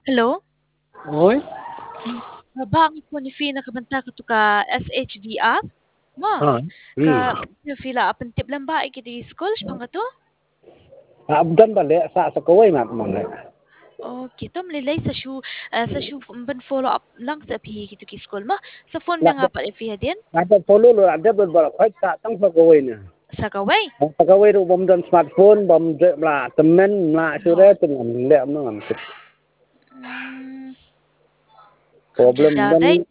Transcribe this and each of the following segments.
Hello? Oi? Bakit mo ni Fina kabanta ka to ka SHDR? Mo, Ha. ka fila pentip lang ba ikiti school pang to? Abdan balik sa kawai mat mang. Okay, to mlilay sa shu ban follow up lang sa pi kitu ki school ma. Sa phone La ba nga pa ifi din? ada follow lo ada berbara khoi sa tang sa kawai na. Sa kaway? Sa kawai ro bom dan smartphone bom de la temen la sure tu ngam le am ngam. Hmm, Problem dan day.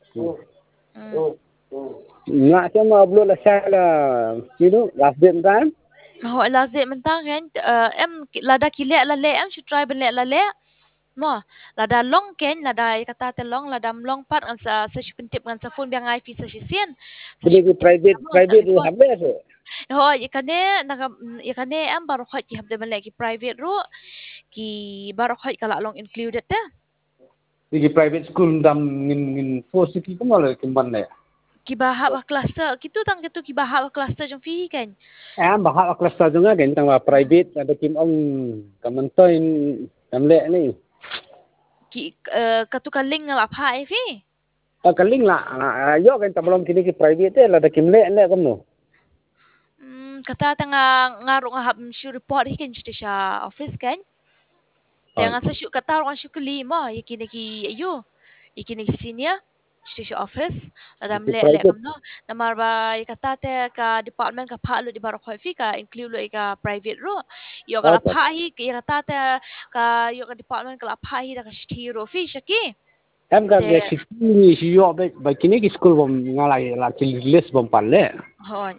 nga sama upload la sala last day time. Ho last day man tang kan em lada kile la le em should try ben le la le. Mo, lada long ken lada kata te long lada long part ang sa pentip ngan sa phone biang ai fi sa sien. Jadi private ro habe so. Ho, ikane am baru khot ki habde man ki private ro ki baru khot kala long included ta. Di private school dam ngin force ki ko mal kimban le. Ki bahab cluster kitu tang kitu ki bahab cluster jong fi kan. Am bahak kelas ta juga kan tang private ada kim ong kamantoin kam le ni. Ki katu kaling ngala phai fi. Kaling lah yo kan tablom kini ki private lah ada kim le kam no. Kata tanga ngaru nga hab shu report hi kan siya office kan. Tanga sa shu kata ro shu kli mo ikini ki ayo. Ikini ki senior siya office adam le kam no namar ba kata te ka department ka phalu di baro khoi fi ka include lo ka private ro yo ka pha hi ki kata te ka yo ka department ka pha hi da ka shi ro fi shaki Em ka ge si yo ba kini ki school bom ngalai la ki list bom palle. hon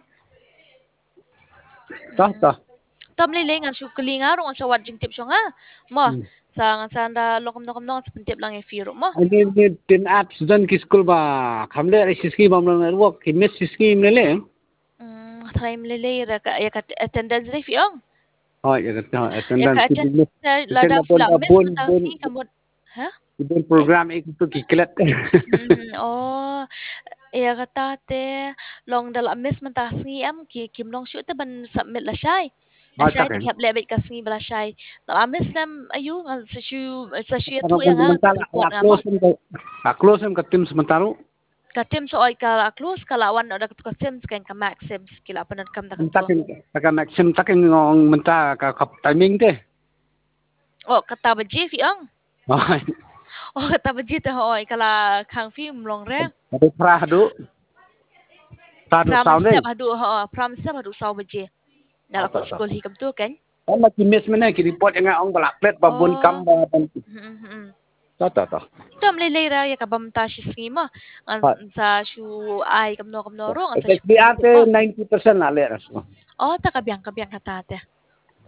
Ta. tam le ngan shu kli nga ro sa wat jing tip so nga mo sa sanda lokom lokom no sa pentip lang e fi ro mo Ini tin apps dan ki school ba kamle siski bom lang work ki miss siski mele. time le ra ka ya ka attendance re fi ong Oh ya ka ya ka attendance ki miss. la da fla mes Bon ta si kamot ha bon program ek tu ki klet. oh ya kata te long dala mes man ta si am ki kim long shu te ban submit la shai la shai te kap lebet ka si bala shai dala mes nam ayu sa shu tu yang ang report nga mo Close ka tim sementara. ka tim so ay ka close ka lawan ada ka tim kan ka maxim kila panan kam da to Takin maxim takin ngong menta ka timing te. oh kata ba ji fi ang Ay. oh kata ba ji te hoy kala khang fi mlong re Ada perah du. Tadu sound pram step hadu ho pram step hadu saw ba ji dala ko school hi kam tu kan Ama ki miss mana ki report nga ong balak plet babun kam ba ban. Ta. Tom le le ra ya kabam ta shi ski mo sa shu ai kam no ro sa shu Di ate 90% la le raso. oh ta kabyang kata te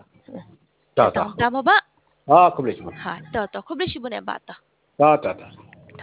Ta. tama ba Ah, kublish mo. ha to kublish mo ne ba ta Ta.